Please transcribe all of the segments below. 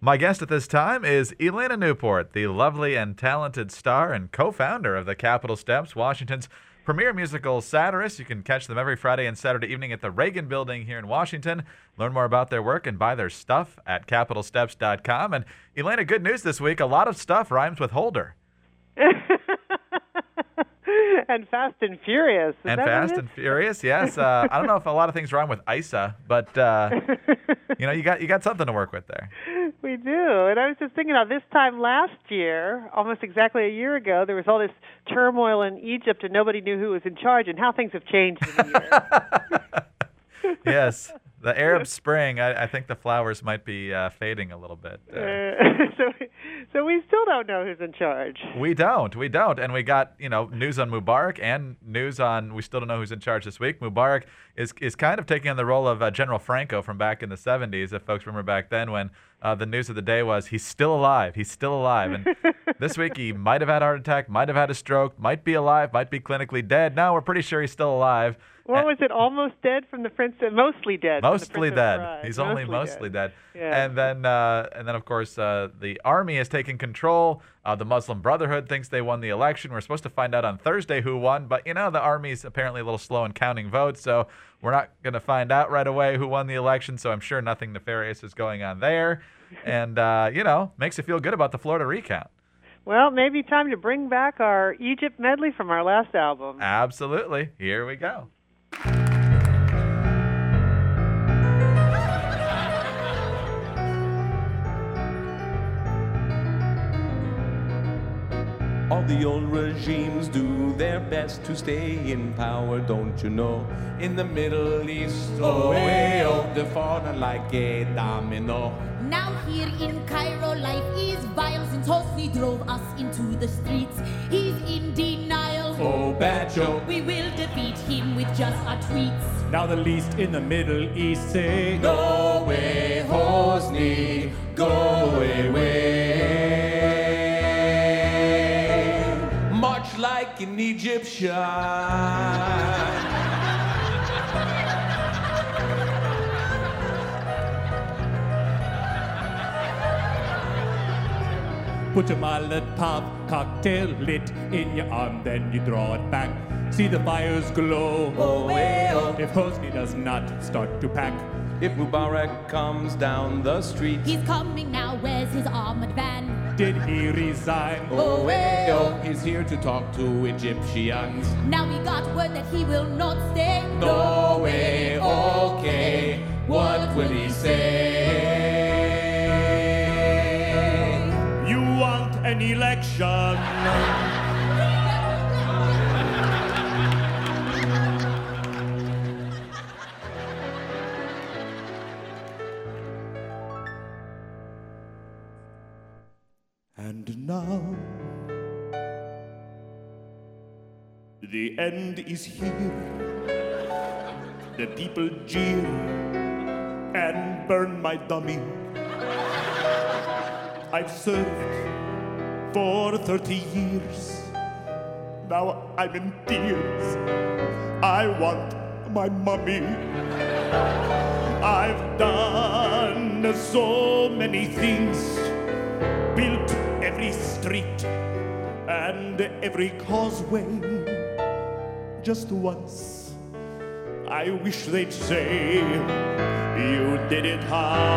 My guest at this time is Elena Newport, the lovely and talented star and co-founder of the Capitol Steps, Washington's premier musical satirist. You can catch them every Friday and Saturday evening at the Reagan Building here in Washington. Learn more about their work and buy their stuff at CapitolSteps.com. And Elena, good news this week. A lot of stuff rhymes with Holder. And Fast and Furious. And Fast and Furious, yes. I don't know if a lot of things rhyme with Isa, but you got something to work with there. We do. And I was just thinking this time last year, almost exactly a year ago, there was all this turmoil in Egypt and nobody knew who was in charge and how things have changed in a year. Yes. The Arab Spring, I think the flowers might be fading a little bit. So we still don't know who's in charge. We don't. And we got, news on Mubarak and news on, we still don't know who's in charge this week. Mubarak is kind of taking on the role of General Franco from back in the 70s, if folks remember back then when the news of the day was he's still alive. And this week he might have had a heart attack, might have had a stroke, might be alive, might be clinically dead. No, we're pretty sure he's still alive. What was it? Almost dead from the Prince? Mostly dead. Mostly dead. He's only mostly dead. Yeah. And then, of course, the army has taken control. The Muslim Brotherhood thinks they won the election. We're supposed to find out on Thursday who won, but the army's apparently a little slow in counting votes, so we're not going to find out right away who won the election. So I'm sure nothing nefarious is going on there, and makes you feel good about the Florida recount. Well, maybe time to bring back our Egypt medley from our last album. Absolutely. Here we go. All the old regimes do their best to stay in power, don't you know? In the Middle East, the fallen like a domino. Now here in Cairo, life is vile since Hosni drove us into the streets. He's in denial. Oh, bad joke. We will defeat him with just our tweets. Now the least in the Middle East say, go away, Hosni, go away. March like an Egyptian. Put a Molotov cocktail lit in your arm, then you draw it back. See the fires glow. If Hosni does not start to pack. If Mubarak comes down the street. He's coming now, where's his armored van? Did he resign? He's here to talk to Egyptians. Now we got word that he will not stay. No way, okay. What will he say? You want an election? And now the end is here. The people jeer and burn my dummy. I've served for 30 years. Now I'm in tears. I want my mummy. I've done so many things. Built every street and every causeway. Just once, I wish they'd say you did it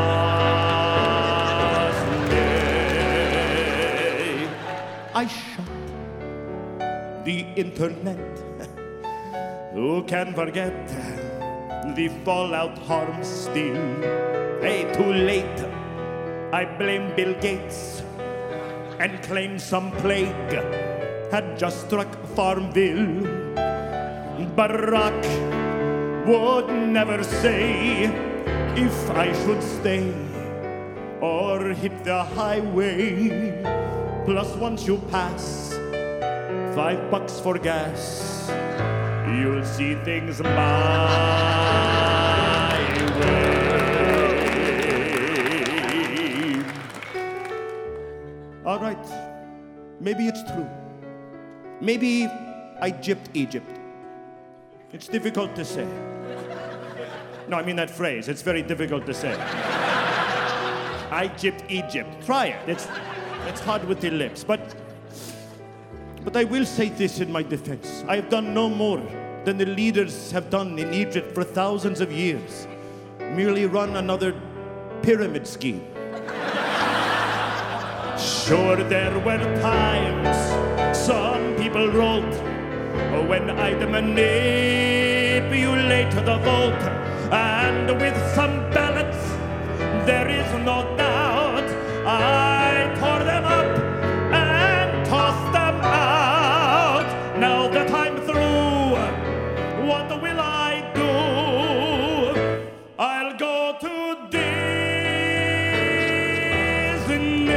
Hosni. I shut the internet. Who can forget the fallout harm still? Hey, too late. I blame Bill Gates and claim some plague had just struck Farmville. Barack would never say if I should stay or hit the highway. Plus once you pass $5 for gas, you'll see things my way. All right, maybe it's true. Maybe I gypped Egypt. It's difficult to say. No, I mean that phrase. It's very difficult to say. Egypt. Try it. It's hard with the lips, but I will say this in my defense. I have done no more than the leaders have done in Egypt for thousands of years. Merely run another pyramid scheme. Sure, there were times some people wrote when I'd manipulate the vote, and with some ballots, there is no doubt, I tore them up and tossed them out. Now that I'm through, what will I do? I'll go to Disney.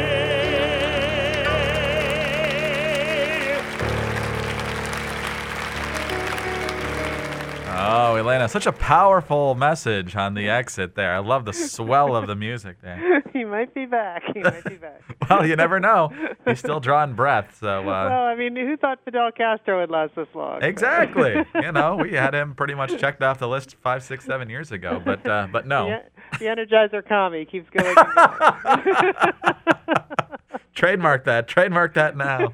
Oh, Elena, such a powerful message on the exit there. I love the swell of the music there. He might be back. Well, you never know. He's still drawing breath. So. Well, I mean, who thought Fidel Castro would last this long? Exactly. We had him pretty much checked off the list 5, 6, 7 years ago. But no. The Energizer commie keeps going. And going. Trademark that now.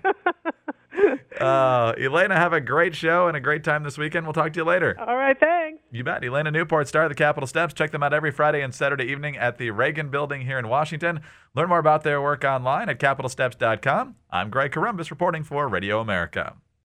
Elena, have a great show and a great time this weekend. We'll talk to you later. All right, thanks. You bet. Elena Newport, star of the Capitol Steps. Check them out every Friday and Saturday evening at the Reagan Building here in Washington. Learn more about their work online at CapitolSteps.com. I'm Greg Columbus reporting for Radio America.